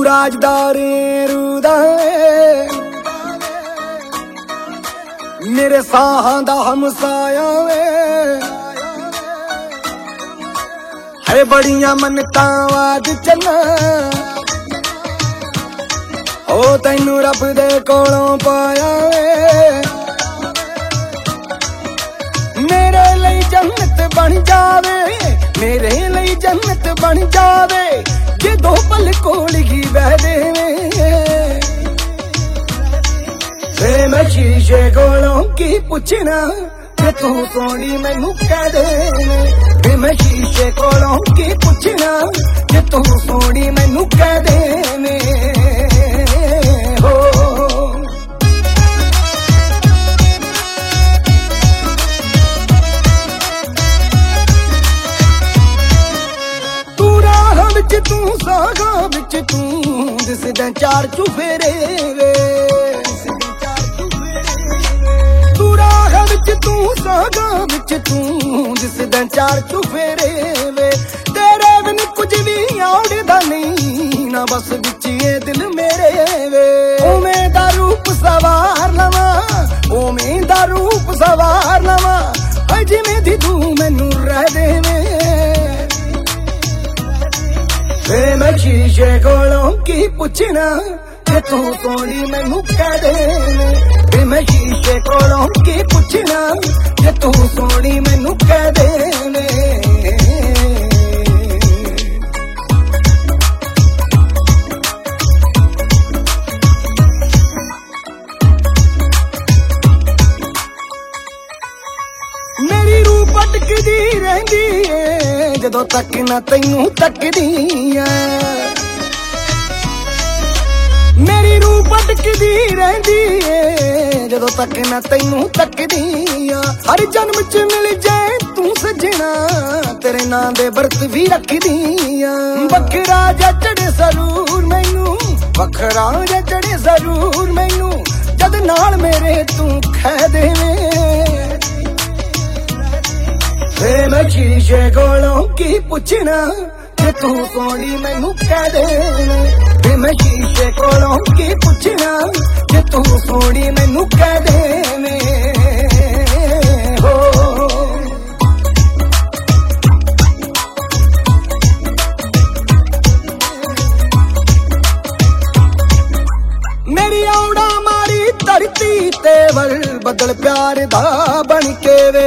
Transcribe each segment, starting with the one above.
राजदारे रूदा मेरे साहां दा हमसाया वे है बड़ियां मनतां वाद चलना ओ तैनू रब दे कोलों पाया वे मेरे लिए जन्नत बन जावे मेरे लिए जन्नत बन जावे जे दो पल कोल ही बह देवे मैं शीशे कोलों की पूछना जे तू सोनी मैनू कह दे मैं शीशे कोलों की पूछना जे तू सोनी मैनू कह दे हो तू राह विच तू सागा विच तू दिसदा चार चुफेरे वे तू सागा विच तू जिसदा चार चुफेरे वे तेरे बिन कुछ भी आउड़दा नहीं ना बस विच ये दिल मेरे वे उमें दा रूप सवार लवा उमें दा रूप सवार लवा जिवें दी तू मैनू रह देवे मैं शीशे कोलों की पूछना जे तू सोनी मैनू कह दे मैं शीशे कोलों की पूछना जे तू सोनी मैनू कह दे मेरी रूह भटकदी रहिंदी है जदों तक ना तैनू तकदी मेरी रूह भटकदी रहिंदी है जदों तक ना तैनू तकदी हर जन्म च मिल जाए तू सजना तेरे नां दे बरत भी रखदी बखरा जा चढ़े जरूर मैनू बखरा जा चढ़े जरूर मैनू जद नाल मेरे तू खह देवे मैं शीशे कोलों की पूछना जे तू सोनी मैनू कह दे मैं शीशे कोलों की पूछना जे तू सोनी मैनू कह दे हो मेरी औड़ा मारी धरती ते वल बदल प्यार दा बन के वे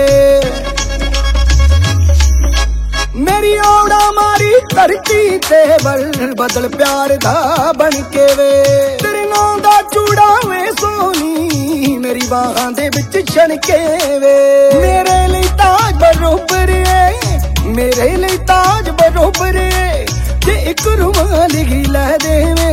मेरी औड़ा मारी धरती ते बल बदल प्यार दा बन के वे तेरे नां दा चूड़ा वे सोनी मेरी बाहां दे विच छणके वे मेरे लिए ताज बरोबर है मेरे लिए ताज बरोबर है जे एक रुमाल ही लै देवे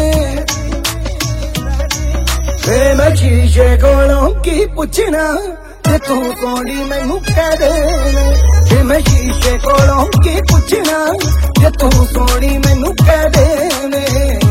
मैं शीशे कोलों की पूछना जे तू सोनी मैनू कह दे मैं शीशे कोलों की पूछना जे तू सोनी मैनू कह दे